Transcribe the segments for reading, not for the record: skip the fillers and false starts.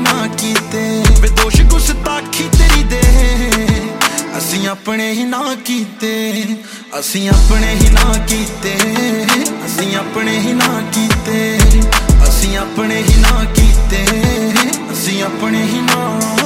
ना कीते बेदोश गुस्ताखी तेरी दे असीं अपने ही ना कीते असीं अपने ही ना कीते असीं अपने ही ना कीते असीं अपने ही ना कीते असीं अपने ही ना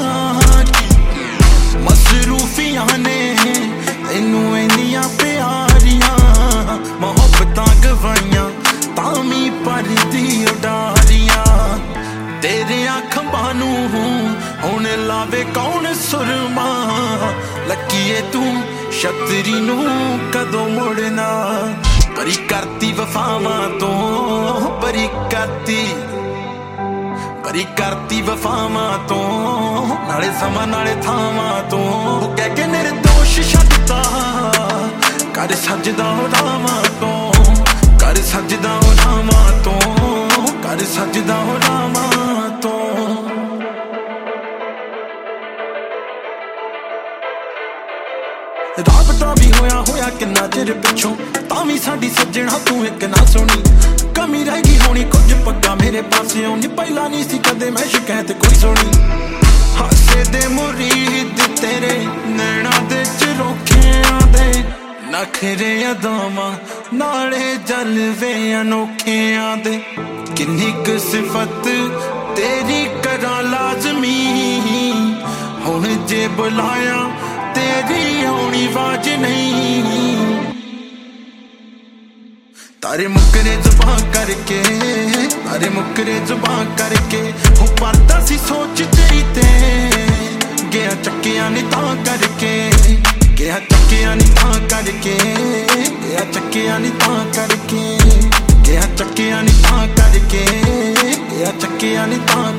मसरूफियां ने तैनू इन्नियां प्यारियां मोहब्बतां गवाइयां तामी भरदी उडारियां तेरियां खंबां नू हुण लावे कौन सुरमा लकीए तू छतरी नू कदों मुड़ना परी करती वफावां तो परी करती वफावां तो नाले समा नाले थावां तो कह के निर्दोष छड्डता कर सजदा रावां तो कर सजदा रावां तो कर सजदा रावां तो राबता भी होया किन्ना चिर पिछों तावी साडी सज्जणा तू एक ना सुनी कमी रह गई होनी कुछ पग्गा मेरे पासे नी पहला नहीं सी कदे मैं शिकायत कोई सुनी हासे दे मुरीद तेरे नैना दे चरोखियां दे नखरे अदामा नाले जलवे अनोखियां दे किन्नी क सिफत तेरी करा लाजमी हुण जे बुलाया तेरी होनी वाज नहीं तारे मुकरे जुबां करके तारे मुकरे जुबां करके हो परदा सी सोच तेरी ते गया चक्किया नी तां करके गया चक्किया नी तां करके गया चक्किया नी तां करके गया चक्किया नी तां करके गया चक्किया नी तां